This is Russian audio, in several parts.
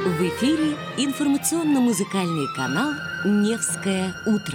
В эфире информационно-музыкальный канал «Невское утро».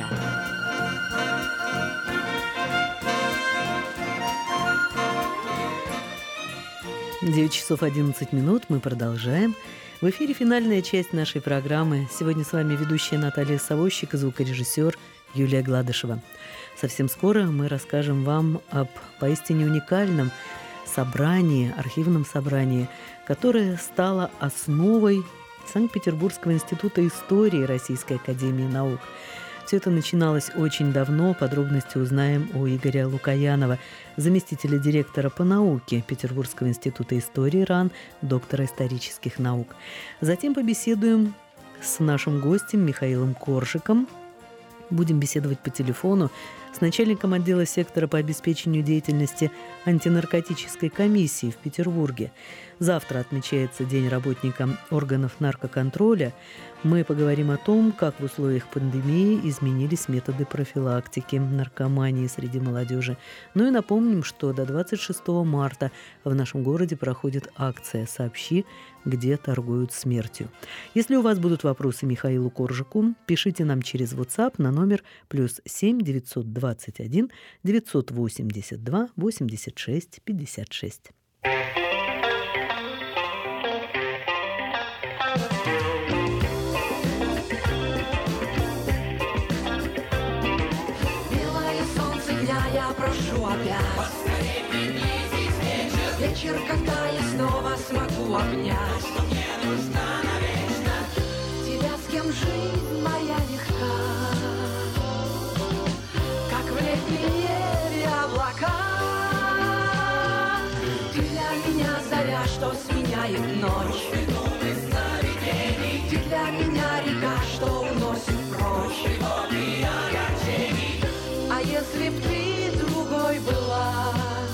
Девять часов 11 минут. Мы продолжаем. В эфире финальная часть нашей программы. Сегодня с вами ведущая Наталья Савощик и звукорежиссер Юлия Гладышева. Совсем скоро мы расскажем вам об поистине уникальном собрании, архивном собрании, которое стало основой Санкт-Петербургского института истории Российской академии наук. Все это начиналось очень давно. Подробности узнаем у Игоря Лукоянова, заместителя директора по науке Петербургского института истории РАН, доктора исторических наук. Затем побеседуем с нашим гостем Михаилом Коржиком. Будем беседовать по телефону с начальником отдела сектора по обеспечению деятельности антинаркотической комиссии в Петербурге. Завтра отмечается День работника органов наркоконтроля. Мы поговорим о том, как в условиях пандемии изменились методы профилактики наркомании среди молодежи. Ну и напомним, что до 26 марта в нашем городе проходит акция «Сообщи, где торгуют смертью». Если у вас будут вопросы Михаилу Коржику, пишите нам через WhatsApp на номер +7 921 982 86 56. Я прошу опять поскорей приблизить вечер, когда я снова смогу обнять, что мне нужна навечно тебя, с кем жизнь моя легка, как в летнем небе облака. Ты для меня заря, что сменяет ночь, ты для меня река, что уносит прочь. А если б ты другой была,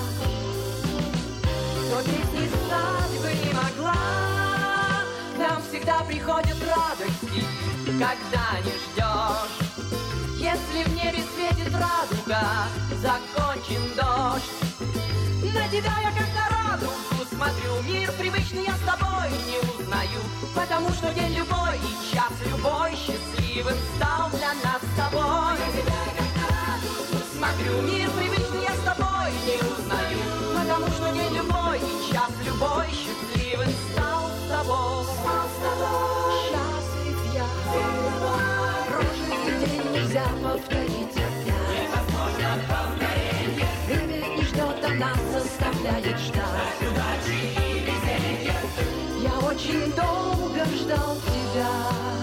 то песни стать бы не могла. Нам всегда приходят радости, когда не ждешь. Если в небе светит радуга, закончен дождь. На тебя я как на радугу смотрю, мир привычный я с тобой не узнаю, потому что день любой и час любой счастливым стал для нас с тобой. Смотрю, мир привычный я с тобой не узнаю, потому что день любой и час любой счастливым стал с тобой. Счастлив я, прожитый день нельзя повторить опять. Невозможно повторение, время не ждет, а нас заставляет ждать удачи и везенья. Я очень долго ждал тебя,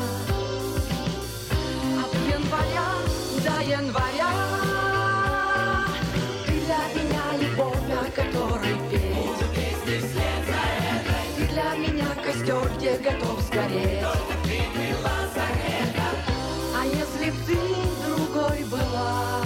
от января до января. Который петь, буду песни вслед за этой. Ты для меня костер, где готов сгореть, только ты была загрета. А если б ты другой была,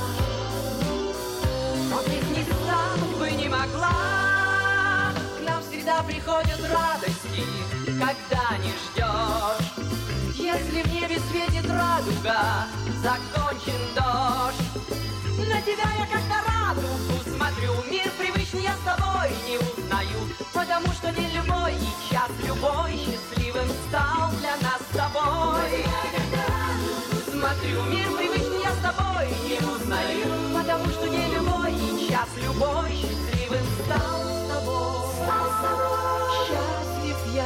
то песни стать бы не могла. К нам всегда приходят радости, когда не ждешь. Если в небе светит радуга, закончен дождь. На тебя я как на радугу смотрю, мир привычный я с тобой не узнаю, потому что день любой и час любой счастливым стал для нас с тобой. Смотрю, мир привычный я с тобой не узнаю, потому что день любой и час любой счастливым стал с тобой. Счастлив я.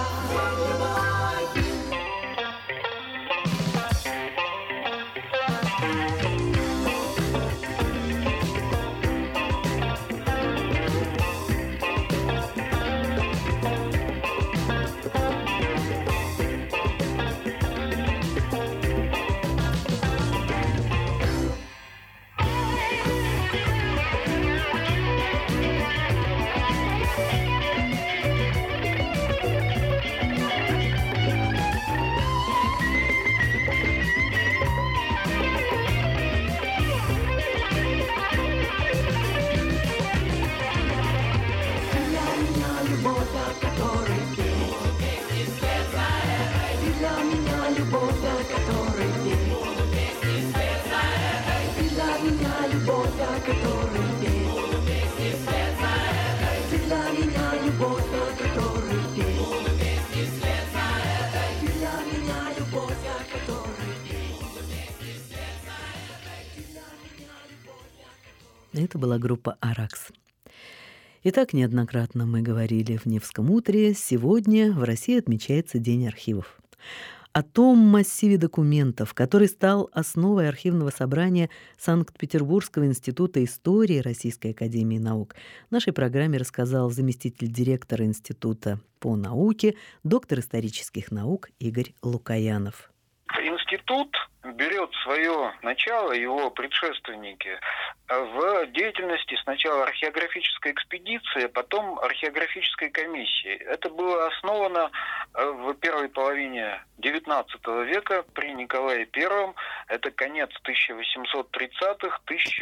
Это была группа «Аракс». Итак, неоднократно мы говорили в «Невском утре». Сегодня в России отмечается День архивов. О том массиве документов, который стал основой архивного собрания Санкт-Петербургского института истории Российской академии наук, в нашей программе рассказал заместитель директора института по науке, доктор исторических наук Игорь Лукоянов. Институт берет свое начало, его предшественники, в деятельности сначала археографической экспедиции, а потом археографической комиссии. Это было основано в первой половине XIX века при Николае I. Это конец 1830-х,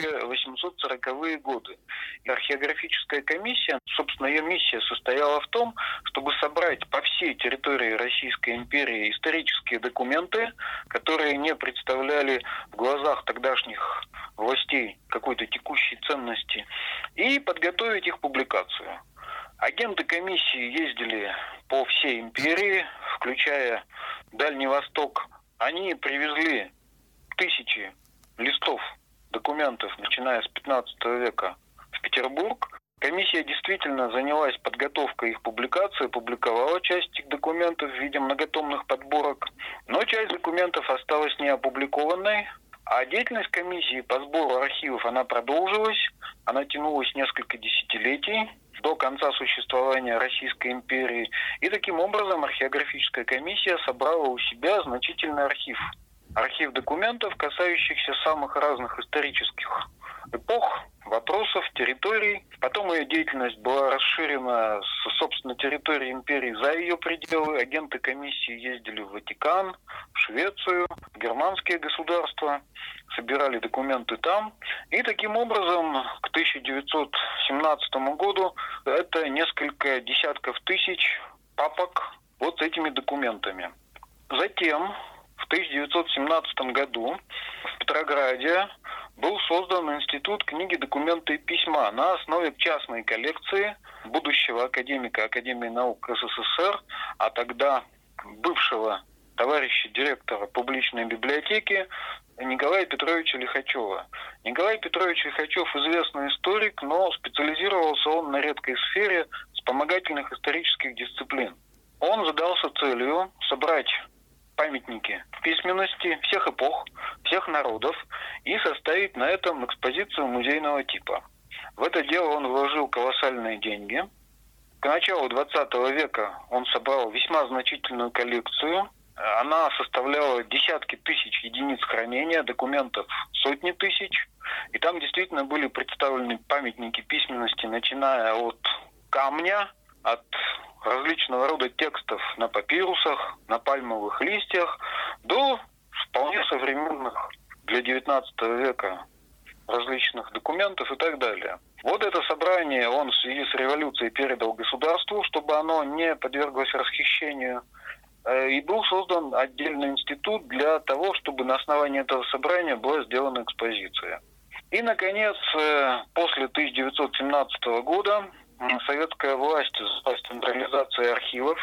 1840-е годы. И археографическая комиссия, собственно, ее миссия состояла в том, чтобы собрать по всей территории Российской империи исторические документы, которые не представляли в глазах тогдашних властей какой-то текущей ценности, и подготовить их публикацию. Агенты комиссии ездили по всей империи, включая Дальний Восток. Они привезли тысячи листов документов, начиная с 15 века в Петербург. Комиссия действительно занялась подготовкой их публикации, публиковала часть этих документов в виде многотомных подборок, но часть документов осталась неопубликованной. А деятельность комиссии по сбору архивов, она продолжилась, она тянулась несколько десятилетий до конца существования Российской империи. И таким образом археографическая комиссия собрала у себя значительный архив. Архив документов, касающихся самых разных исторических эпох, вопросов, территорий. Потом ее деятельность была расширена с, собственно, территории империи за ее пределы. Агенты комиссии ездили в Ватикан, в Швецию, в германские государства, собирали документы там. И таким образом к 1917 году это несколько десятков тысяч папок вот с этими документами. Затем в 1917 году в Петрограде был создан Институт книги, документа и письма на основе частной коллекции будущего академика Академии наук СССР, а тогда бывшего товарища директора публичной библиотеки Николая Петровича Лихачева. Николай Петрович Лихачев известный историк, но специализировался он на редкой сфере вспомогательных исторических дисциплин. Он задался целью собрать памятники письменности всех эпох, всех народов и составить на этом экспозицию музейного типа. В это дело он вложил колоссальные деньги. К началу 20 века он собрал весьма значительную коллекцию. Она составляла десятки тысяч единиц хранения, документов сотни тысяч. И там действительно были представлены памятники письменности, начиная от камня, от различного рода текстов на папирусах, на пальмовых листьях, до вполне современных для XIX века различных документов и так далее. Вот это собрание он в связи с революцией передал государству, чтобы оно не подверглось расхищению. И был создан отдельный институт для того, чтобы на основании этого собрания была сделана экспозиция. И, наконец, после 1917 года советская власть за централизацией архивов.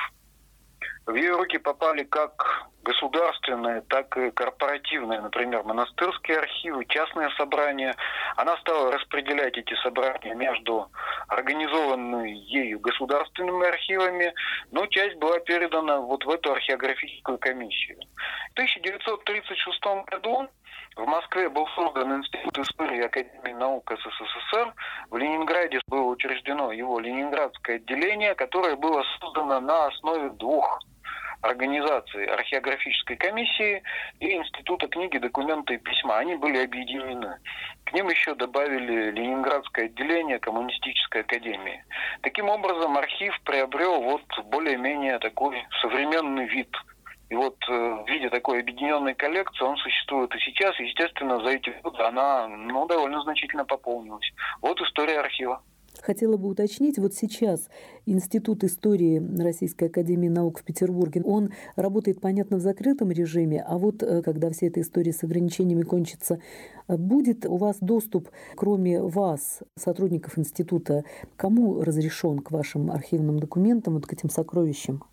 В ее руки попали как государственные, так и корпоративные, например, монастырские архивы, частные собрания. Она стала распределять эти собрания между организованными ею государственными архивами, но часть была передана вот в эту археографическую комиссию. В 1936 году в Москве был создан Институт истории Академии наук СССР. В Ленинграде было учреждено его Ленинградское отделение, которое было создано на основе двух организаций: археографической комиссии и Института книги, документа и письма. Они были объединены. К ним еще добавили Ленинградское отделение Коммунистической академии. Таким образом, архив приобрел вот более-менее такой современный вид. И вот в виде такой объединенной коллекции он существует и сейчас. И, естественно, за эти годы она довольно значительно пополнилась. Вот история архива. Хотела бы уточнить, вот сейчас Институт истории Российской академии наук в Петербурге, он работает, понятно, в закрытом режиме, а вот когда вся эта история с ограничениями кончится, будет у вас доступ, кроме вас, сотрудников института, кому разрешен к вашим архивным документам, вот к этим сокровищам?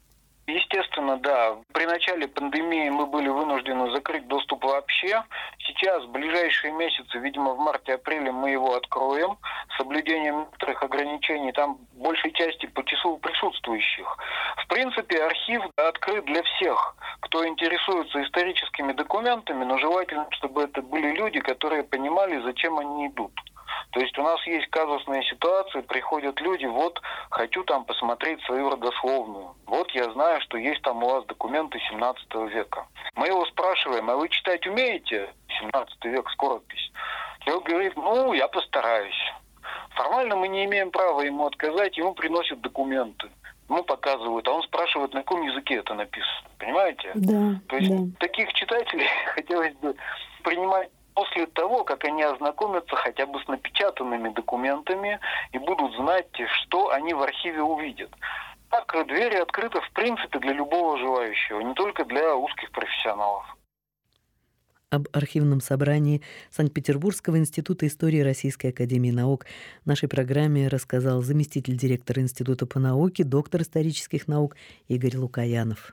Естественно, да. При начале пандемии мы были вынуждены закрыть доступ вообще. Сейчас, в ближайшие месяцы, видимо, в марте-апреле мы его откроем. С соблюдением некоторых ограничений, там большей части по числу присутствующих. В принципе, архив открыт для всех, кто интересуется историческими документами, но желательно, чтобы это были люди, которые понимали, зачем они идут. То есть у нас есть казусные ситуации, приходят люди, вот, хочу там посмотреть свою родословную. Вот я знаю, что есть там у вас документы 17 века. Мы его спрашиваем, а вы читать умеете? 17 век, скоропись. Человек говорит, я постараюсь. Формально мы не имеем права ему отказать, ему приносят документы. Ему показывают, а он спрашивает, на каком языке это написано. Понимаете? Да. То есть таких читателей хотелось бы принимать после того, как они ознакомятся хотя бы с напечатанными документами и будут знать, что они в архиве увидят. Так, двери открыты, в принципе, для любого желающего, не только для узких профессионалов. Об архивном собрании Санкт-Петербургского института истории Российской академии наук в нашей программе рассказал заместитель директора Института по науке, доктор исторических наук Игорь Лукоянов.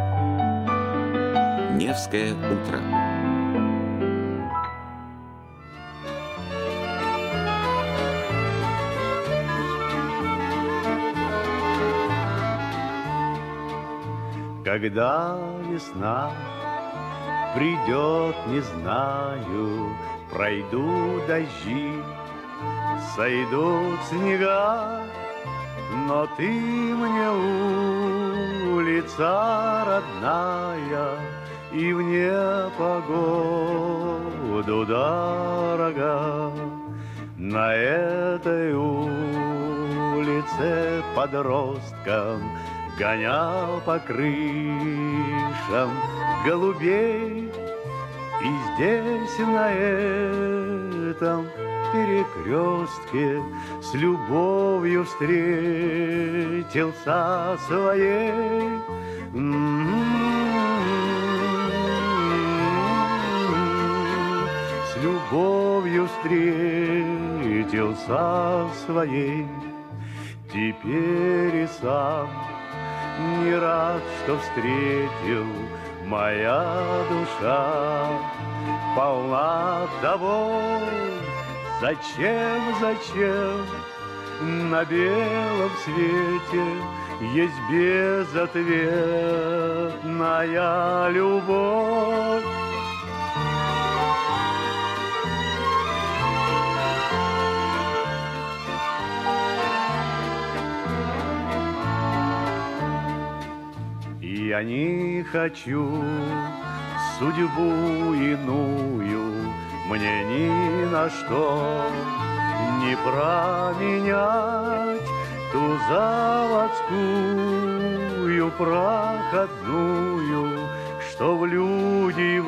Невское утро. Когда весна придет, не знаю, пройдут дожди, сойдут снега, но ты мне улица родная и в непогоду дорога. На этой улице подросткам гонял по крышам голубей, и здесь на этом перекрестке с любовью встретился своей. С любовью встретился своей. Теперь и сам не рад, что встретил, моя душа полна того, зачем на белом свете есть безответная любовь. Я не хочу судьбу иную, мне ни на что не променять ту заводскую проходную, что в люди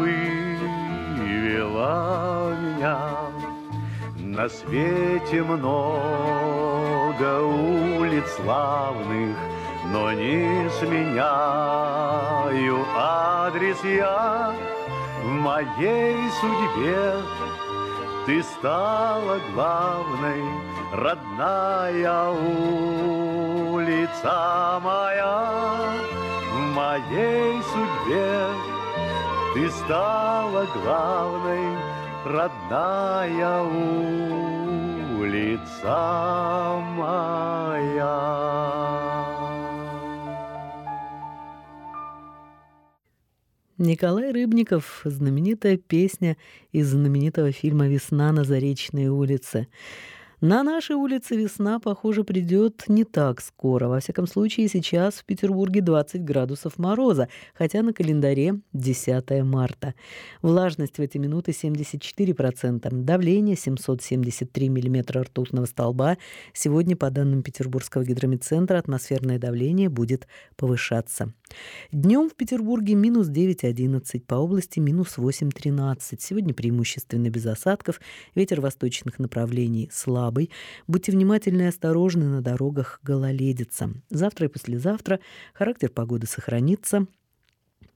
вывела меня. На свете много улиц славных, но не сменяю адрес я. В моей судьбе ты стала главной, родная улица моя. В моей судьбе ты стала главной, родная улица моя. Николай Рыбников, знаменитая песня из знаменитого фильма «Весна на Заречной улице». На нашей улице весна, похоже, придет не так скоро. Во всяком случае, сейчас в Петербурге 20 градусов мороза, хотя на календаре 10 марта. Влажность в эти минуты 74%, давление 773 миллиметра ртутного столба. Сегодня, по данным Петербургского гидрометцентра, атмосферное давление будет повышаться. Днем в Петербурге минус 9,11, по области минус 8,13. Сегодня преимущественно без осадков, ветер восточных направлений слабый. Будьте внимательны и осторожны, на дорогах гололедица. Завтра и послезавтра характер погоды сохранится.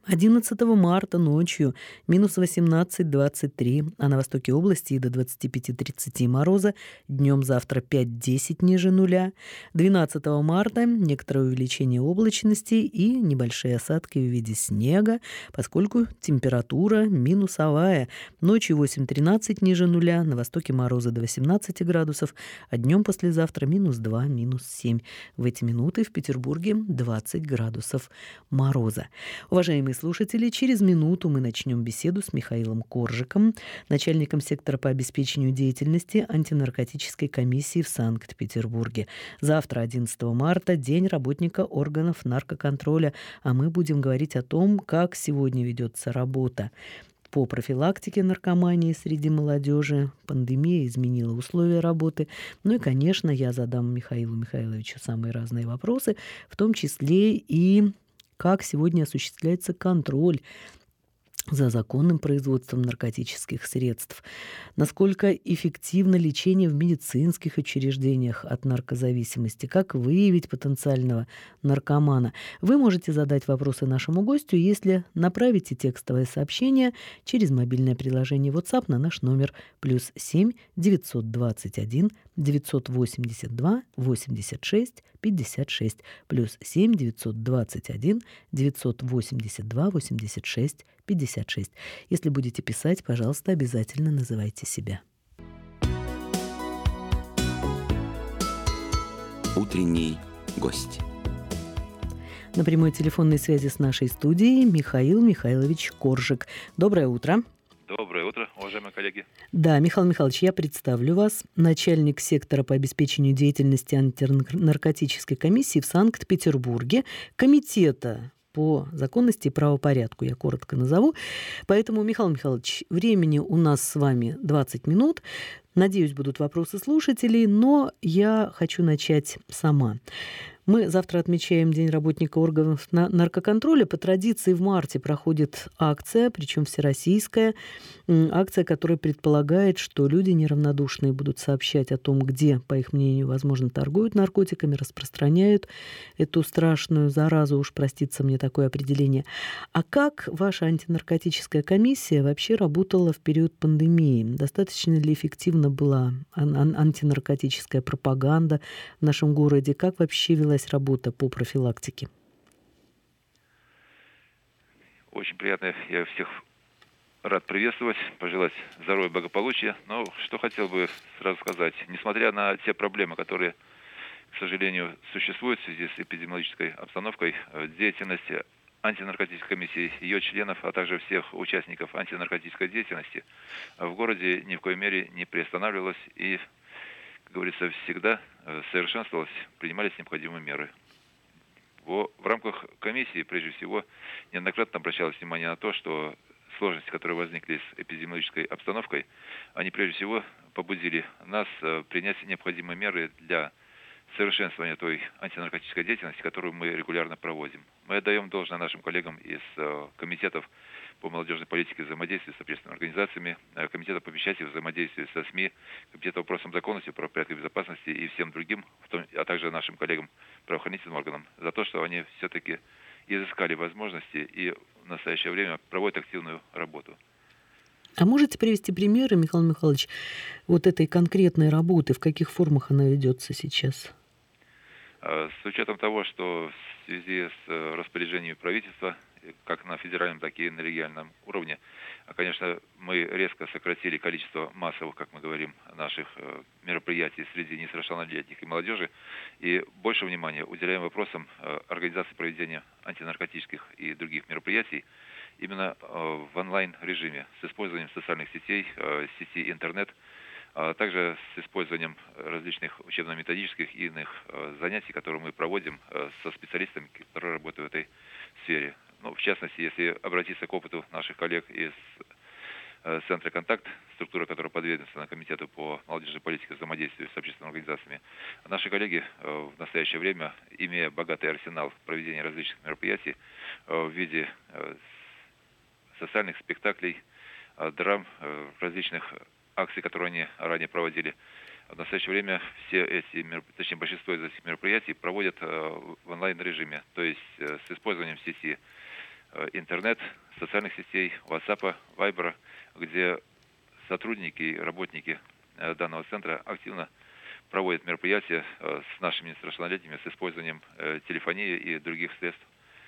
11 марта ночью минус 18-23, а на востоке области и до 25-30 мороза, днем завтра 5-10 ниже нуля. 12 марта некоторое увеличение облачности и небольшие осадки в виде снега, поскольку температура минусовая. Ночью 8-13 ниже нуля, на востоке мороза до 18 градусов, а днем послезавтра минус 2, минус 7. В эти минуты в Петербурге 20 градусов мороза. Уважаемые слушатели, через минуту мы начнем беседу с Михаилом Коржиком, начальником сектора по обеспечению деятельности антинаркотической комиссии в Санкт-Петербурге. Завтра, 11 марта, День работника органов наркоконтроля, а мы будем говорить о том, как сегодня ведется работа по профилактике наркомании среди молодежи. Пандемия изменила условия работы. Ну и, конечно, я задам Михаилу Михайловичу самые разные вопросы, в том числе и как сегодня осуществляется контроль за законным производством наркотических средств, насколько эффективно лечение в медицинских учреждениях от наркозависимости, как выявить потенциального наркомана. Вы можете задать вопросы нашему гостю, если направите текстовое сообщение через мобильное приложение WhatsApp на наш номер +7 921 982 86 56 +7 921 982 86 56. Если будете писать, пожалуйста, обязательно называйте себя. Утренний гость. На прямой телефонной связи с нашей студией Михаил Михайлович Коржик. Доброе утро. Доброе утро, уважаемые коллеги. Да, Михаил Михайлович, я представлю вас. Начальник сектора по обеспечению деятельности антинаркотической комиссии в Санкт-Петербурге, комитета по законности и правопорядку, я коротко назову. Поэтому, Михаил Михайлович, времени у нас с вами 20 минут. Надеюсь, будут вопросы слушателей, но я хочу начать сама. Мы завтра отмечаем День работника органов наркоконтроля. По традиции в марте проходит акция, причем всероссийская. Акция, которая предполагает, что люди неравнодушные будут сообщать о том, где, по их мнению, возможно, торгуют наркотиками, распространяют эту страшную заразу, уж простится мне такое определение. А как ваша антинаркотическая комиссия вообще работала в период пандемии? Достаточно ли эффективна была антинаркотическая пропаганда в нашем городе? Как вообще велась работа по профилактике? Очень приятно, я всех рад приветствовать, пожелать здоровья, благополучия. Но что хотел бы сразу сказать, несмотря на те проблемы, которые, к сожалению, существуют в связи с эпидемиологической обстановкой, деятельность антинаркотической комиссии, ее членов, а также всех участников антинаркотической деятельности в городе ни в коей мере не приостанавливалась и, как говорится, всегда совершенствовалось, принимались необходимые меры. В рамках комиссии, прежде всего, неоднократно обращалось внимание на то, что сложности, которые возникли с эпидемиологической обстановкой, они прежде всего побудили нас принять необходимые меры для совершенствования той антинаркотической деятельности, которую мы регулярно проводим. Мы отдаем должное нашим коллегам из комитетов по молодежной политике, взаимодействию с общественными организациями, комитета по печати, взаимодействию со СМИ, комитета по вопросам законности, правопорядка и безопасности и всем другим, а также нашим коллегам, правоохранительным органам, за то, что они все-таки изыскали возможности и в настоящее время проводят активную работу. А можете привести примеры, Михаил Михайлович, вот этой конкретной работы, в каких формах она ведется сейчас? С учетом того, что в связи с распоряжением правительства, как на федеральном, так и на региональном уровне, конечно, мы резко сократили количество массовых, как мы говорим, наших мероприятий среди несовершеннолетних и молодежи, и больше внимания уделяем вопросам организации проведения антинаркотических и других мероприятий именно в онлайн-режиме с использованием социальных сетей, сети интернет, а также с использованием различных учебно-методических и иных занятий, которые мы проводим со специалистами, которые работают в этой сфере. Ну, в частности, если обратиться к опыту наших коллег из Центра «Контакт», структура, которая подведомственна Комитету по молодежной политике и взаимодействию с общественными организациями, наши коллеги в настоящее время, имея богатый арсенал проведения различных мероприятий в виде социальных спектаклей, драм, различных акций, которые они ранее проводили. В настоящее время все эти, точнее большинство из этих мероприятий проводят в онлайн-режиме, то есть с использованием сети интернет, социальных сетей, WhatsApp, Viber, где сотрудники и работники данного центра активно проводят мероприятия с нашими несовершеннолетними с использованием телефонии и других средств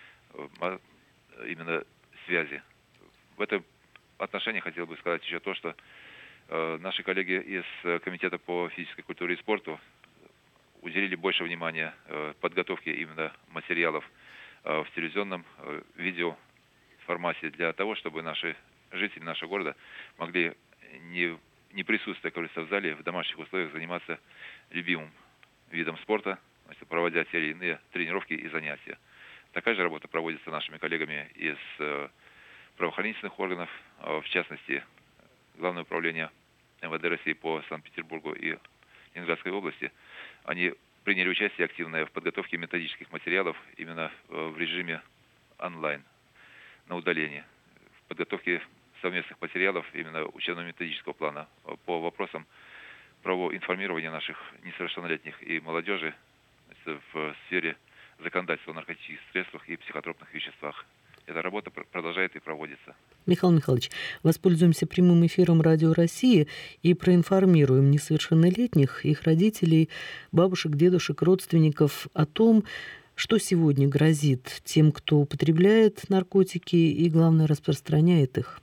именно связи. В этом отношении хотел бы сказать еще то, что наши коллеги из Комитета по физической культуре и спорту уделили больше внимания подготовке именно материалов в телевизионном видео формате для того, чтобы наши жители нашего города могли не присутствуя, как говорится, в зале, в домашних условиях заниматься любимым видом спорта, значит, проводя те или иные тренировки и занятия. Такая же работа проводится нашими коллегами из правоохранительных органов, в частности, Главное управление МВД России по Санкт-Петербургу и Ленинградской области. Они приняли участие активное в подготовке методических материалов именно в режиме онлайн, на удалении, в подготовке совместных материалов именно учебно-методического плана по вопросам правового информирования наших несовершеннолетних и молодежи в сфере законодательства о наркотических средствах и психотропных веществах. Эта работа продолжает и проводится. Михаил Михайлович, воспользуемся прямым эфиром Радио России и проинформируем несовершеннолетних, их родителей, бабушек, дедушек, родственников о том, что сегодня грозит тем, кто употребляет наркотики и, главное, распространяет их.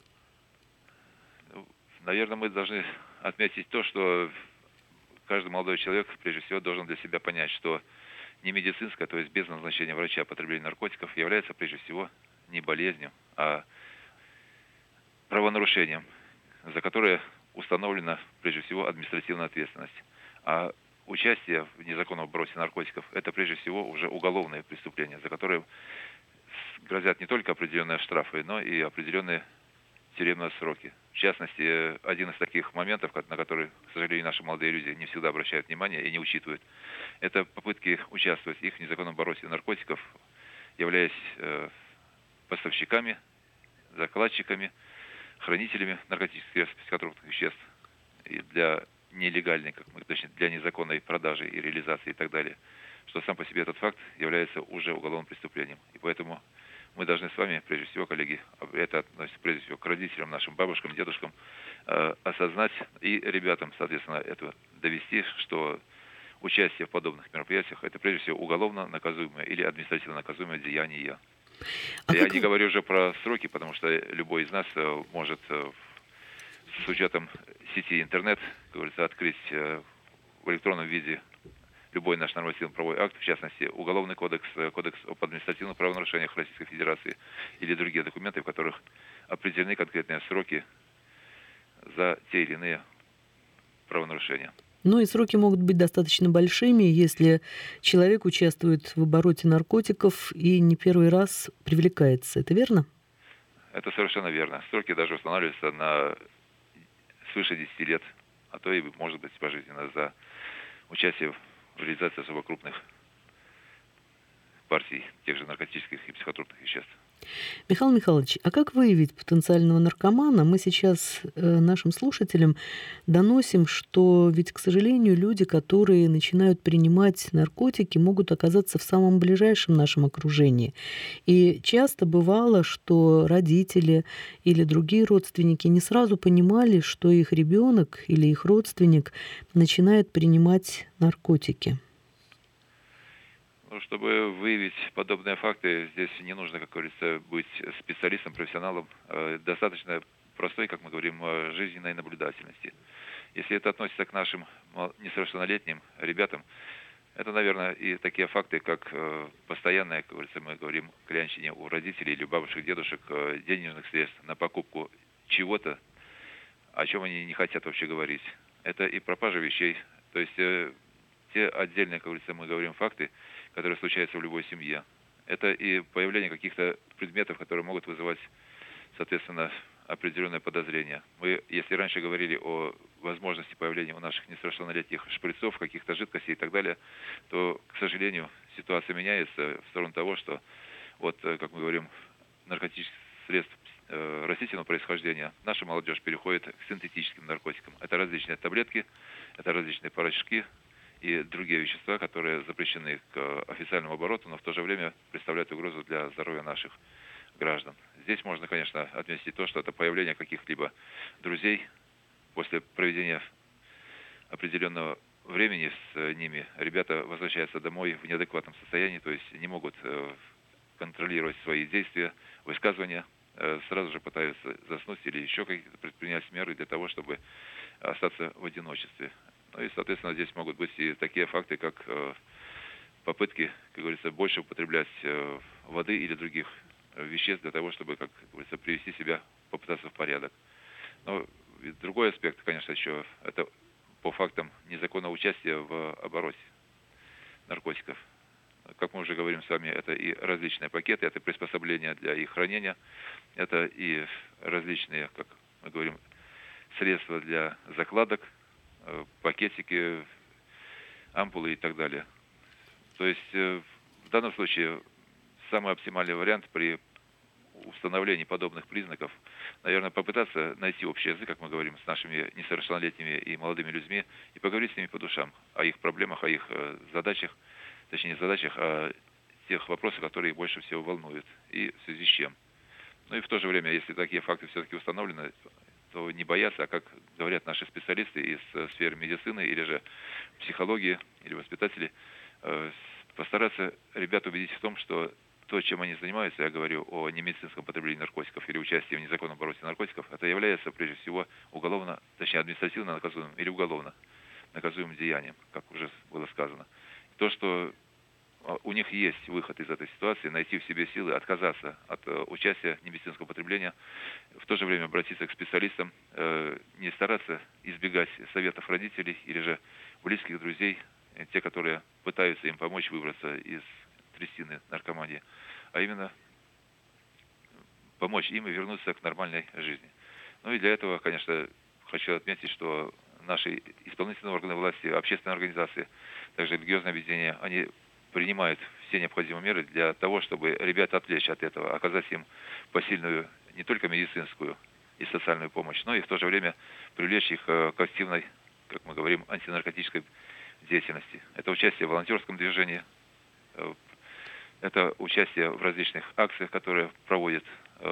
Наверное, мы должны отметить то, что каждый молодой человек, прежде всего, должен для себя понять, что не медицинское, то есть без назначения врача потребление наркотиков является, прежде всего, не болезнью, а правонарушением, за которое установлена, прежде всего, административная ответственность. А участие в незаконном обороте наркотиков – это, прежде всего, уже уголовное преступление, за которое грозят не только определенные штрафы, но и определенные тюремные сроки. В частности, один из таких моментов, на которые, к сожалению, наши молодые люди не всегда обращают внимание и не учитывают, это попытки участвовать в их незаконном обороте наркотиков, являясь поставщиками, закладчиками, хранителями наркотических средств, психотропных веществ и для нелегальной, точнее, для незаконной продажи и реализации и так далее, что сам по себе этот факт является уже уголовным преступлением. И поэтому мы должны с вами, прежде всего, коллеги, это относится прежде всего к родителям, нашим бабушкам, дедушкам, осознать и ребятам, соответственно, это довести, что участие в подобных мероприятиях это прежде всего уголовно наказуемое или административно наказуемое деяние. Я не говорю уже про сроки, потому что любой из нас может с учетом сети интернет, как говорится, открыть в электронном виде любой наш нормативно-правовой акт, в частности, Уголовный кодекс, Кодекс об административных правонарушениях Российской Федерации или другие документы, в которых определены конкретные сроки за те или иные правонарушения. Ну и сроки могут быть достаточно большими, если человек участвует в обороте наркотиков и не первый раз привлекается. Это верно? Это совершенно верно. Сроки даже устанавливаются на свыше 10 лет, а то и, может быть, пожизненно за участие в реализации особо крупных партий тех же наркотических и психотропных веществ. Михаил Михайлович, а как выявить потенциального наркомана? Мы сейчас нашим слушателям доносим, что ведь, к сожалению, люди, которые начинают принимать наркотики, могут оказаться в самом ближайшем нашем окружении. И часто бывало, что родители или другие родственники не сразу понимали, что их ребенок или их родственник начинает принимать наркотики. Чтобы выявить подобные факты, здесь не нужно, как говорится, быть специалистом, профессионалом. Достаточно простой, как мы говорим, жизненной наблюдательности. Если это относится к нашим несовершеннолетним ребятам, это, наверное, и такие факты, как постоянное, как говорится, мы говорим, клянчение у родителей или бабушек, дедушек денежных средств на покупку чего-то, о чем они не хотят вообще говорить. Это и пропажа вещей. То есть те отдельные, как говорится, мы говорим, факты, которые случаются в любой семье. Это и появление каких-то предметов, которые могут вызывать, соответственно, определенное подозрение. Мы, если раньше говорили о возможности появления у наших несовершеннолетних шприцов, каких-то жидкостей и так далее, то, к сожалению, ситуация меняется в сторону того, что, вот, как мы говорим, наркотических средств растительного происхождения наша молодежь переходит к синтетическим наркотикам. Это различные таблетки, это различные порошки и другие вещества, которые запрещены к официальному обороту, но в то же время представляют угрозу для здоровья наших граждан. Здесь можно, конечно, отметить то, что это появление каких-либо друзей после проведения определенного времени с ними. Ребята возвращаются домой в неадекватном состоянии, то есть не могут контролировать свои действия, высказывания, сразу же пытаются заснуть или еще какие-то предпринять меры для того, чтобы остаться в одиночестве. Ну и, соответственно, здесь могут быть и такие факты, как попытки, как говорится, больше употреблять воды или других веществ для того, чтобы, как говорится, привести себя, попытаться в порядок. Но другой аспект, конечно, еще это по фактам незаконного участия в обороте наркотиков. Как мы уже говорим с вами, это и различные пакеты, это приспособления для их хранения, это и различные, как мы говорим, средства для закладок, пакетики, ампулы и так далее. То есть в данном случае самый оптимальный вариант при установлении подобных признаков, наверное, попытаться найти общий язык, как мы говорим, с нашими несовершеннолетними и молодыми людьми и поговорить с ними по душам, о их проблемах, о их задачах, точнее не задачах, а тех вопросах, которые их больше всего волнуют и в связи с чем. Ну и в то же время, если такие факты все-таки установлены, то не бояться, а как говорят наши специалисты из сферы медицины или же психологии или воспитатели, постараться ребят убедить в том, что то, чем они занимаются, я говорю о немедицинском потреблении наркотиков или участии в незаконном обороте наркотиков, это является прежде всего уголовно, точнее административно наказуемым или уголовно наказуемым деянием, как уже было сказано. То, что у них есть выход из этой ситуации, найти в себе силы, отказаться от участия в немедицинском потреблении, в то же время обратиться к специалистам, не стараться избегать советов родителей или же близких друзей, те, которые пытаются им помочь выбраться из трясины наркомании, а именно помочь им и вернуться к нормальной жизни. Ну и для этого, конечно, хочу отметить, что наши исполнительные органы власти, общественные организации, также религиозные объединения, они принимают все необходимые меры для того, чтобы ребят отвлечь от этого, оказать им посильную не только медицинскую и социальную помощь, но и в то же время привлечь их к активной, как мы говорим, антинаркотической деятельности. Это участие в волонтерском движении, это участие в различных акциях, которые проводят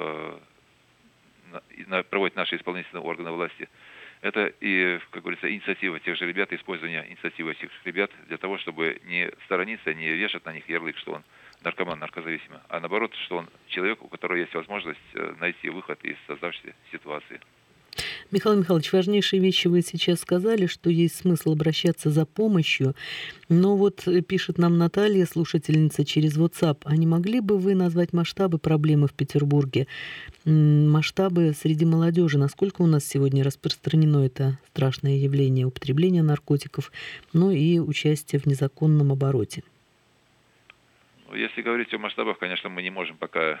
наши исполнительные органы власти. Это и, как говорится, инициатива тех же ребят, использование инициативы этих ребят для того, чтобы не сторониться, не вешать на них ярлык, что он наркоман, наркозависимый, а наоборот, что он человек, у которого есть возможность найти выход из создавшейся ситуации. Михаил Михайлович, важнейшие вещи вы сейчас сказали, что есть смысл обращаться за помощью. Но вот пишет нам Наталья, слушательница через WhatsApp, а не могли бы вы назвать масштабы проблемы в Петербурге? Масштабы среди молодежи, насколько у нас сегодня распространено это страшное явление употребления наркотиков, ну и участие в незаконном обороте? Если говорить о масштабах, конечно, мы не можем пока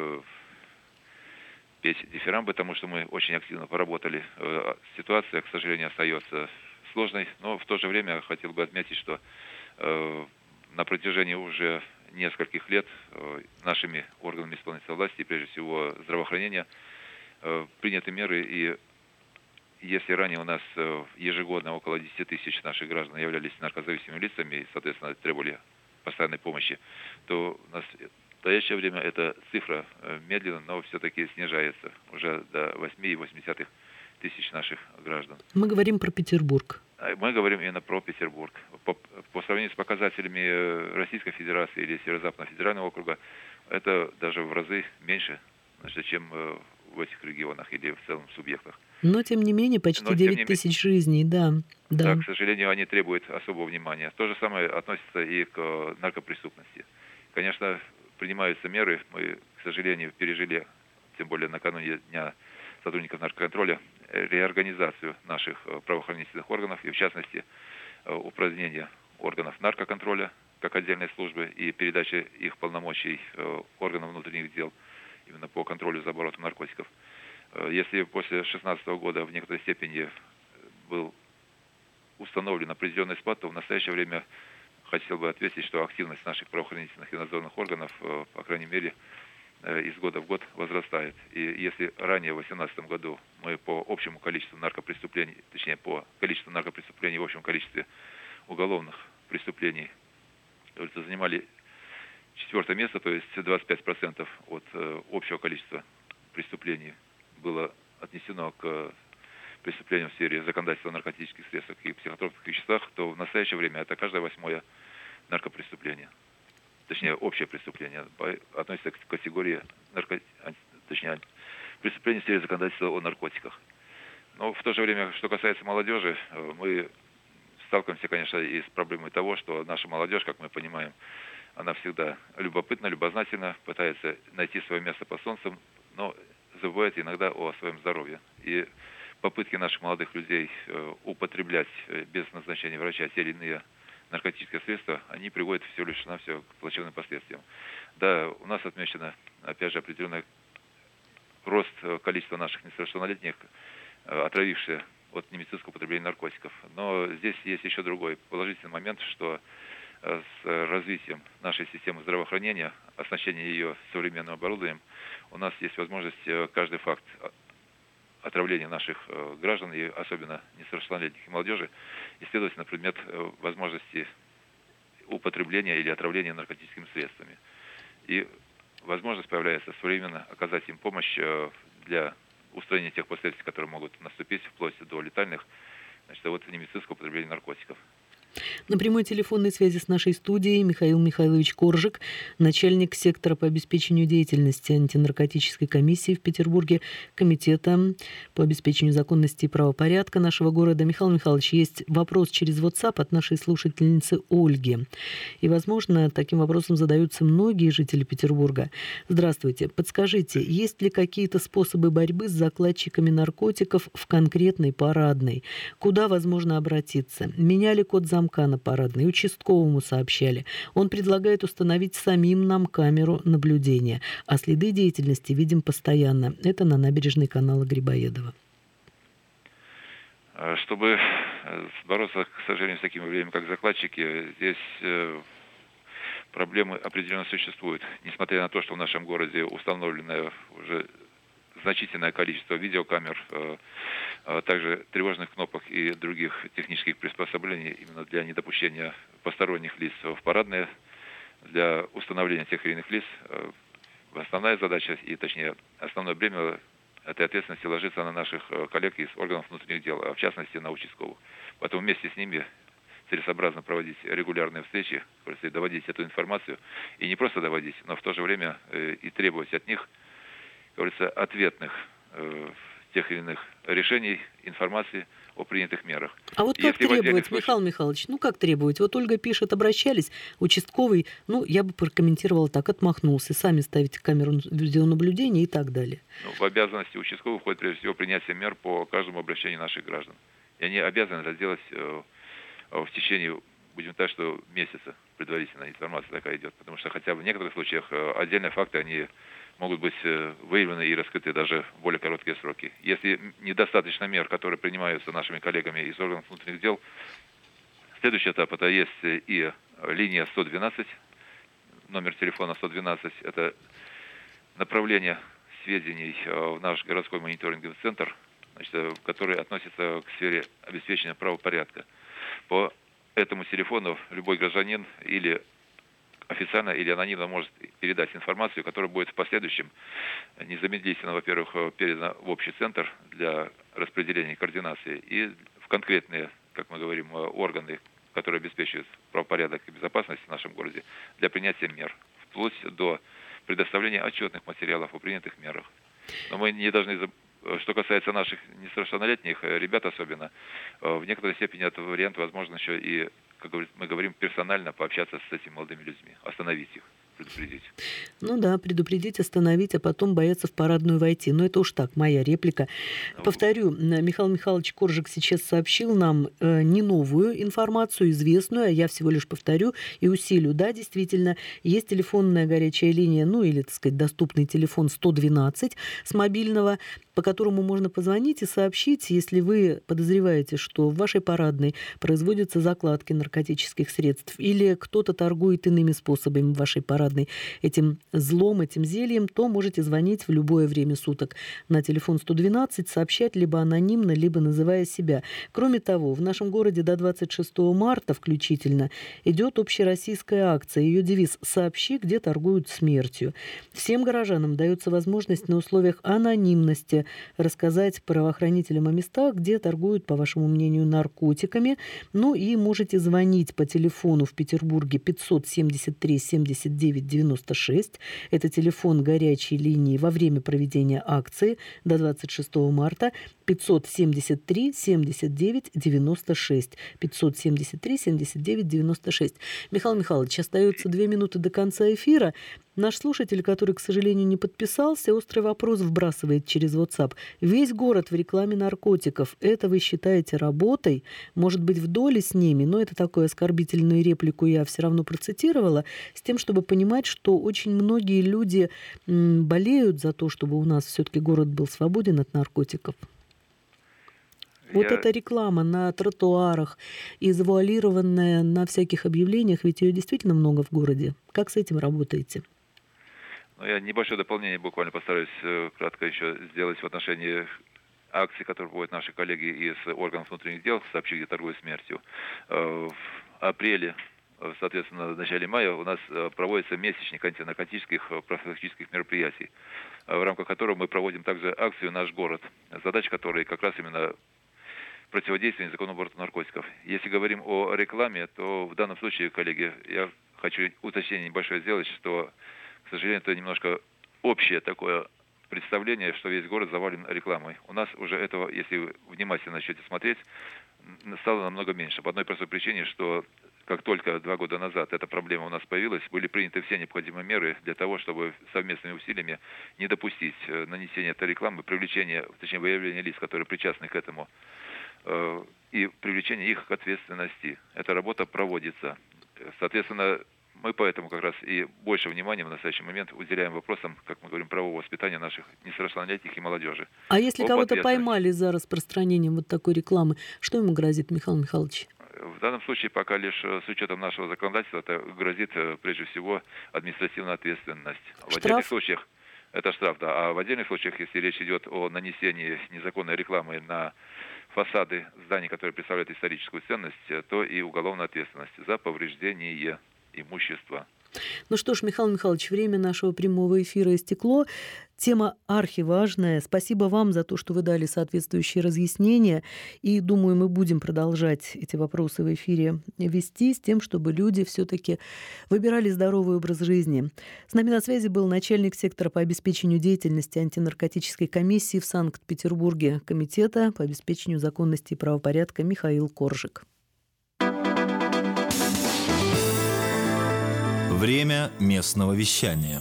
петь дифирамбы, потому что мы очень активно поработали. Ситуация, к сожалению, остается сложной, но в то же время я хотел бы отметить, что на протяжении уже нескольких лет нашими органами исполнительной власти, прежде всего здравоохранения, приняты меры, и если ранее у нас ежегодно около 10 тысяч наших граждан являлись наркозависимыми лицами и, соответственно, требовали постоянной помощи, то у нас в настоящее время эта цифра медленно, но все-таки снижается уже до 8,8 тысяч наших граждан. Мы говорим про Петербург. Мы говорим именно про Петербург. По сравнению с показателями Российской Федерации или Северо-Западного федерального округа, это даже в разы меньше, чем в этих регионах или в целом субъектах. Но, тем не менее, почти 9 тысяч жизней, да. Да, к сожалению, они требуют особого внимания. То же самое относится и к наркопреступности. Конечно, принимаются меры. Мы, к сожалению, пережили, тем более накануне Дня сотрудников наркоконтроля, реорганизацию наших правоохранительных органов и, в частности, упразднение органов наркоконтроля как отдельной службы и передача их полномочий органам внутренних дел именно по контролю за оборотом наркотиков. Если после 2016 года в некоторой степени был установлен определенный спад, то в настоящее время хотел бы ответить, что активность наших правоохранительных и надзорных органов, по крайней мере, из года в год возрастает. И если ранее, в 2018 году, мы по общему количеству наркопреступлений, точнее, по количеству наркопреступлений в общем количестве уголовных преступлений занимали четвертое место, то есть 25% от общего количества преступлений было отнесено к преступлениям в сфере законодательства о наркотических средствах и психотропных веществах, то в настоящее время это каждое 8-е наркопреступление. Точнее, общее преступление относится к категории преступлений в сфере законодательства о наркотиках. Но в то же время, что касается молодежи, мы сталкиваемся, конечно, и с проблемой того, что наша молодежь, как мы понимаем, она всегда любопытна, любознательна, пытается найти свое место под солнцем, но забывает иногда о своем здоровье. И попытки наших молодых людей употреблять без назначения врача те или иные наркотические средства, они приводят всего лишь на все к плачевным последствиям. Да, у нас отмечено, опять же, определенный рост количества наших несовершеннолетних, отравившихся от немедицинского употребления наркотиков. Но здесь есть еще другой положительный момент, что с развитием нашей системы здравоохранения, оснащения ее современным оборудованием, у нас есть возможность каждый факт отравления наших граждан, и особенно несовершеннолетних и молодежи, исследовать на предмет возможности употребления или отравления наркотическими средствами. И возможность появляется своевременно оказать им помощь для устранения тех последствий, которые могут наступить вплоть до летальных, от немедицинского употребления наркотиков. На прямой телефонной связи с нашей студией Михаил Михайлович Коржик, начальник сектора по обеспечению деятельности антинаркотической комиссии в Петербурге, Комитета по обеспечению законности и правопорядка нашего города. Михаил Михайлович, есть вопрос через WhatsApp от нашей слушательницы Ольги. И, возможно, таким вопросом задаются многие жители Петербурга. Здравствуйте. Подскажите, есть ли какие-то способы борьбы с закладчиками наркотиков в конкретной парадной? Куда возможно обратиться? Меняли код замка на парадной, участковому сообщали. Он предлагает установить самим нам камеру наблюдения, а следы деятельности видим постоянно. Это на набережной канала Грибоедова. Чтобы бороться, к сожалению, с такими явлениями, как закладчики, здесь проблемы определенно существуют. Несмотря на то, что в нашем городе установлено уже значительное количество видеокамер, также тревожных кнопок и других технических приспособлений именно для недопущения посторонних лиц в парадные, для установления тех или иных лиц. Основная задача, и точнее основное бремя этой ответственности ложится на наших коллег из органов внутренних дел, а в частности на участковых. Поэтому вместе с ними целесообразно проводить регулярные встречи, доводить эту информацию, и не просто доводить, но в то же время и требовать от них, говорится, ответных тех или иных решений, информации о принятых мерах. А вот как требовать, Михаил Михайлович, как требовать? Вот Ольга пишет, обращались, участковый, я бы прокомментировала так, отмахнулся, сами ставите камеру видеонаблюдения и так далее. В обязанности участковых входит прежде всего принятие мер по каждому обращению наших граждан. И они обязаны это сделать в течение, будем так, что месяца предварительная информация такая идет. Потому что хотя в некоторых случаях отдельные факты, они могут быть выявлены и раскрыты даже в более короткие сроки. Если недостаточно мер, которые принимаются нашими коллегами из органов внутренних дел, следующий этап — это есть и линия 112, номер телефона 112, это направление сведений в наш городской мониторинговый центр, который относится к сфере обеспечения правопорядка. По этому телефону любой гражданин или официально или анонимно может передать информацию, которая будет в последующем незамедлительно, во-первых, передана в общий центр для распределения и координации и в конкретные, как мы говорим, органы, которые обеспечивают правопорядок и безопасность в нашем городе, для принятия мер, вплоть до предоставления отчетных материалов о принятых мерах. Но мы не должны, что касается наших несовершеннолетних ребят особенно, в некоторой степени этот вариант возможно еще и, как мы говорим, персонально пообщаться с этими молодыми людьми, остановить их, предупредить. Предупредить, остановить, а потом бояться в парадную войти. Но это уж так, моя реплика. Повторю, Михаил Михайлович Коржик сейчас сообщил нам не новую информацию, известную, а я всего лишь повторю и усилю. Да, действительно, есть телефонная горячая линия, или, так сказать, доступный телефон 112 с мобильного, по которому можно позвонить и сообщить, если вы подозреваете, что в вашей парадной производятся закладки наркотических средств или кто-то торгует иными способами в вашей парадной, отрадный этим злом, этим зельем, то можете звонить в любое время суток на телефон 112, сообщать либо анонимно, либо называя себя. Кроме того, в нашем городе до 26 марта включительно идет общероссийская акция. Ее девиз «Сообщи, где торгуют смертью». Всем горожанам дается возможность на условиях анонимности рассказать правоохранителям о местах, где торгуют, по вашему мнению, наркотиками. Ну и можете звонить по телефону в Петербурге 573 79 96. Это телефон горячей линии во время проведения акции до 26 марта. 573 79 96. 573 79 96. Михаил Михайлович, остается 2 минуты до конца эфира. Наш слушатель, который, к сожалению, не подписался, острый вопрос вбрасывает через WhatsApp. Весь город в рекламе наркотиков. Это вы считаете работой? Может быть, в доле с ними? Но это такую оскорбительную реплику я все равно процитировала, с тем, чтобы понимать, что очень многие люди болеют за то, чтобы у нас все-таки город был свободен от наркотиков. Вот эта реклама на тротуарах и завуалированная на всяких объявлениях, ведь ее действительно много в городе. Как с этим работаете? Ну, я небольшое дополнение буквально постараюсь кратко еще сделать в отношении акции, которые проводят наши коллеги из органов внутренних дел «Сообщи, где торгуют смертью». В апреле, соответственно, в начале мая у нас проводится месячник антинаркотических профилактических мероприятий, в рамках которого мы проводим также акцию «Наш город», задача которой как раз именно противодействие незаконному обороту наркотиков. Если говорим о рекламе, то в данном случае, коллеги, я хочу уточнение небольшое сделать, что, к сожалению, это немножко общее такое представление, что весь город завален рекламой. У нас уже этого, если вы внимательно начнете смотреть, стало намного меньше. По одной простой причине, что как только 2 года назад эта проблема у нас появилась, были приняты все необходимые меры для того, чтобы совместными усилиями не допустить нанесения этой рекламы, привлечения, точнее, выявления лиц, которые причастны к этому, и привлечение их к ответственности. Эта работа проводится. Соответственно, мы поэтому как раз и больше внимания в настоящий момент уделяем вопросам, как мы говорим, правового воспитания наших несовершеннолетних и молодежи. А если кого-то поймали за распространением вот такой рекламы, что ему грозит, Михаил Михайлович? В данном случае пока лишь с учетом нашего законодательства это грозит прежде всего административная ответственность. В отдельных случаях это штраф, да. А в отдельных случаях, если речь идет о нанесении незаконной рекламы на фасады зданий, которые представляют историческую ценность, то и уголовная ответственность за повреждение имущества. Ну что ж, Михаил Михайлович, время нашего прямого эфира истекло. Тема архиважная. Спасибо вам за то, что вы дали соответствующие разъяснения. И, думаю, мы будем продолжать эти вопросы в эфире вести с тем, чтобы люди все-таки выбирали здоровый образ жизни. С нами на связи был начальник сектора по обеспечению деятельности антинаркотической комиссии в Санкт-Петербурге Комитета по обеспечению законности и правопорядка Михаил Коржик. Время местного вещания.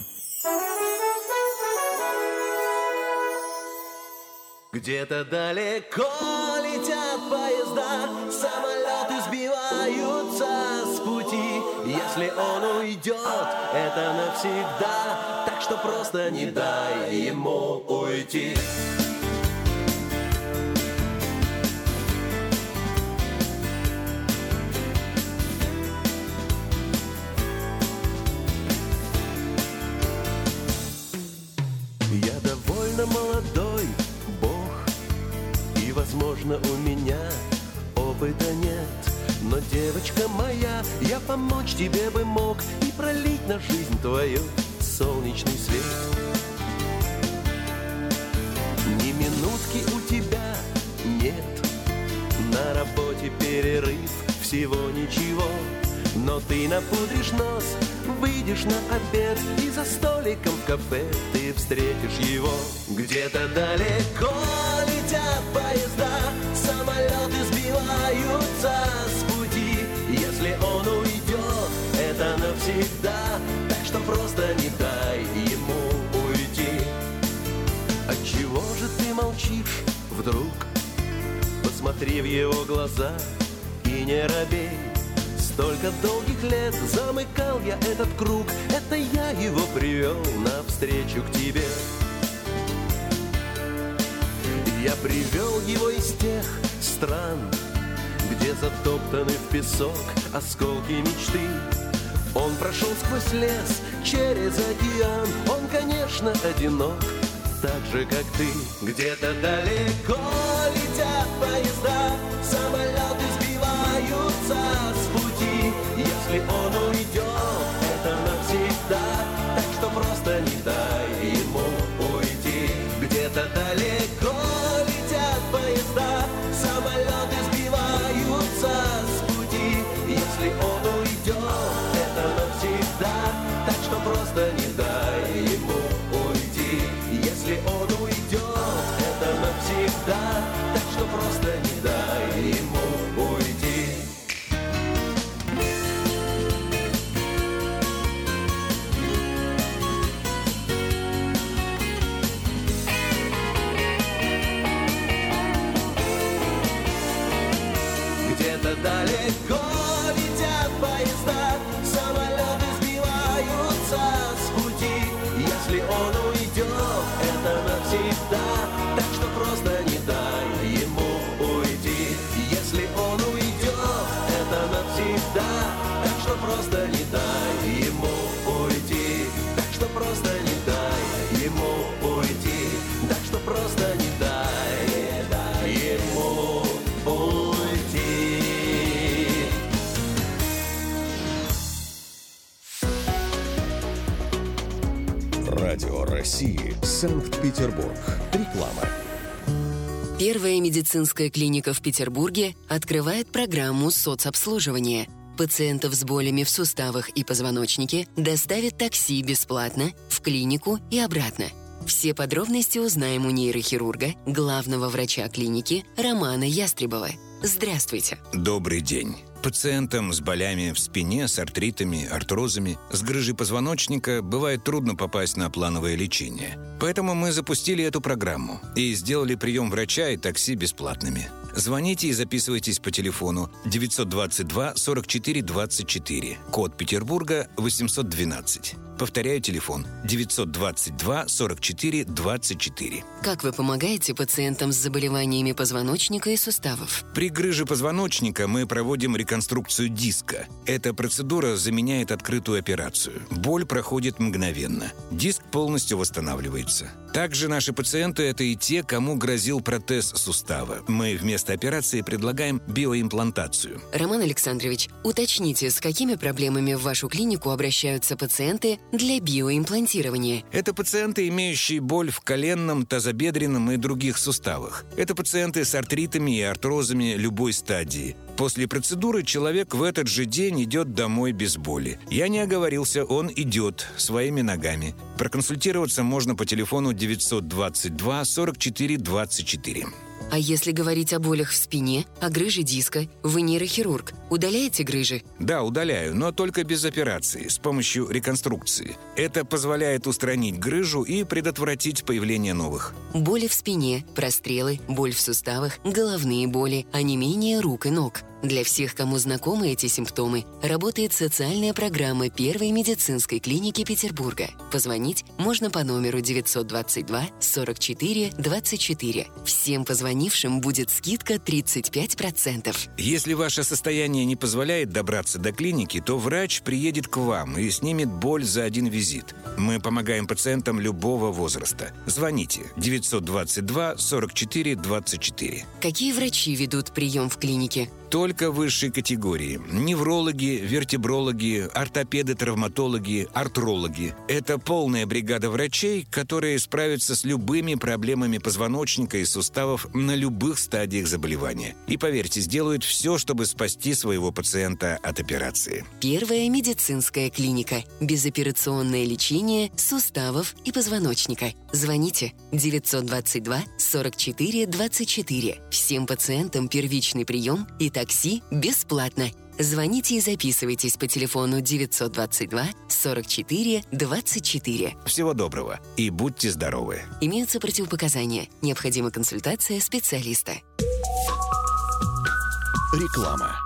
Где-то далеко летят поезда, самолеты сбиваются с пути. Если он уйдет, это навсегда, так что просто не дай ему уйти. Я довольно молодой, возможно, у меня опыта нет, но, девочка моя, я помочь тебе бы мог и пролить на жизнь твою солнечный свет. Ни минутки у тебя нет, на работе перерыв, всего ничего, но ты напудришь нос, выйдешь на обед, и за столиком в кафе ты встретишь его. Где-то далеко летят поезда, самолеты сбиваются с пути. Если он уйдет, это навсегда, так что просто не дай ему уйти. Отчего же ты молчишь вдруг? Посмотри в его глаза и не робей. Столько долгих лет замыкал я этот круг, это я его привел навстречу к тебе. Я привел его из тех стран, где затоптаны в песок осколки мечты. Он прошел сквозь лес, через океан. Он, конечно, одинок, так же, как ты. Где-то далеко летят поезда, самолеты сбиваются с пути. Если он уйдет, это навсегда, так что просто не дай ему уйти. Где-то далеко летят поезда, самолеты сбиваются с пути. Если он уйдет, это навсегда, так что просто не дай ему уйти. Если он уйдет, это навсегда, так что просто не дай ему уйти. Где-то далеко летят поезда, самолеты сбиваются с пути. Если он уйдет, это навсегда, так что просто не дай ему уйти. Если он уйдет, это навсегда, так что просто не дай ему уйти. Так что просто не дай ему уйти. Так что просто не дай ему уйти. Радио России, Санкт-Петербург. Реклама. Первая медицинская клиника в Петербурге открывает программу соцобслуживания. Пациентов с болями в суставах и позвоночнике доставит такси бесплатно в клинику и обратно. Все подробности узнаем у нейрохирурга, главного врача клиники Романа Ястребова. Здравствуйте. Добрый день. Пациентам с болями в спине, с артритами, артрозами, с грыжей позвоночника бывает трудно попасть на плановое лечение. Поэтому мы запустили эту программу и сделали прием врача и такси бесплатными. Звоните и записывайтесь по телефону 922 44 24, код Петербурга 812. Повторяю телефон 922 44 24. Как вы помогаете пациентам с заболеваниями позвоночника и суставов? При грыже позвоночника мы проводим реконструкцию диска. Эта процедура заменяет открытую операцию. Боль проходит мгновенно. Диск полностью восстанавливается. Также наши пациенты – это и те, кому грозил протез сустава. Мы вместо операции предлагаем биоимплантацию. Роман Александрович, уточните, с какими проблемами в вашу клинику обращаются пациенты для биоимплантирования? Это пациенты, имеющие боль в коленном, тазобедренном и других суставах. Это пациенты с артритами и артрозами любой стадии. После процедуры человек в этот же день идет домой без боли. Я не оговорился, он идет своими ногами. Проконсультироваться можно по телефону 922 44 24. А если говорить о болях в спине, о грыже диска, вы нейрохирург, удаляете грыжи? Да, удаляю, но только без операции, с помощью реконструкции. Это позволяет устранить грыжу и предотвратить появление новых. Боли в спине, прострелы, боль в суставах, головные боли, онемение рук и ног. Для всех, кому знакомы эти симптомы, работает социальная программа Первой медицинской клиники Петербурга. Позвонить можно по номеру 922 44 24. Всем позвонившим будет скидка 35%. Если ваше состояние не позволяет добраться до клиники, то врач приедет к вам и снимет боль за один визит. Мы помогаем пациентам любого возраста. Звоните 922 44 24. Какие врачи ведут прием в клинике? Только высшей категории. Неврологи, вертебрологи, ортопеды, травматологи, артрологи. Это полная бригада врачей, которые справятся с любыми проблемами позвоночника и суставов на любых стадиях заболевания. И, поверьте, сделают все, чтобы спасти своего пациента от операции. Первая медицинская клиника. Безоперационное лечение суставов и позвоночника. Звоните 922 44 24. Всем пациентам первичный прием и такси бесплатно. Звоните и записывайтесь по телефону 922 44 24. Всего доброго и будьте здоровы. Имеются противопоказания. Необходима консультация специалиста. Реклама.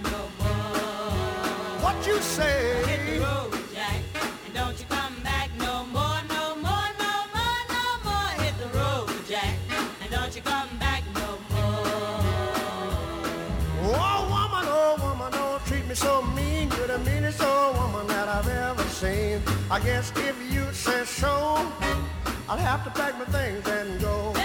You say hit the road, Jack, and don't you come back no scene. I guess if you say so, I'll have to pack my things and go.